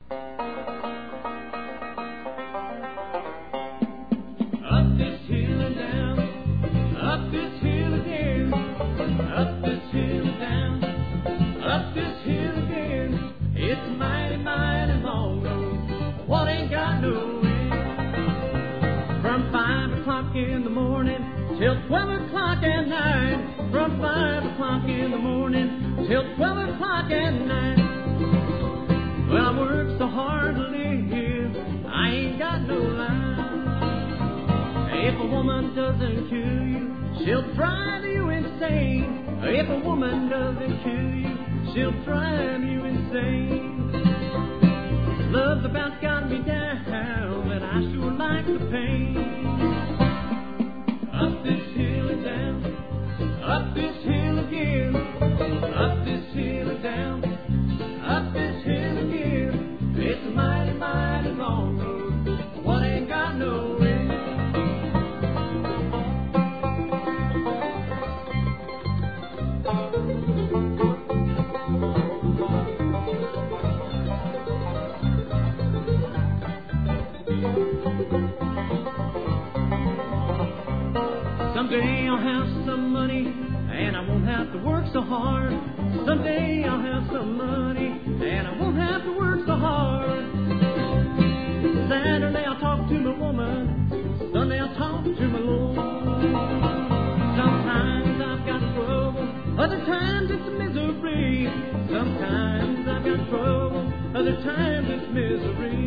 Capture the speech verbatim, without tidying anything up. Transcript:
Up this hill and down, up this hill again, up this hill and down, up this hill again. It's mighty, mighty long road, what ain't got no end. From five o'clock in the morning till twelve o'clock at night, from five o'clock in the morning till twelve o'clock at night. Well, I work so hard to live, I ain't got no line. If a woman doesn't kill you, she'll drive you insane. If a woman doesn't kill you, she'll drive you insane. Love's about got me down, but I sure like the pain. Up this hill and down, up this hill again, up this hill and down, up this hill again. It's a mighty, mighty long road, what ain't got no end. Someday I'll have some money, and I won't have to work so hard. Someday I'll have some money, and I won't have to work so hard. Saturday I'll talk to my woman, Sunday I'll talk to my Lord. Sometimes I've got trouble, other times it's misery. Sometimes I've got trouble, other times it's misery.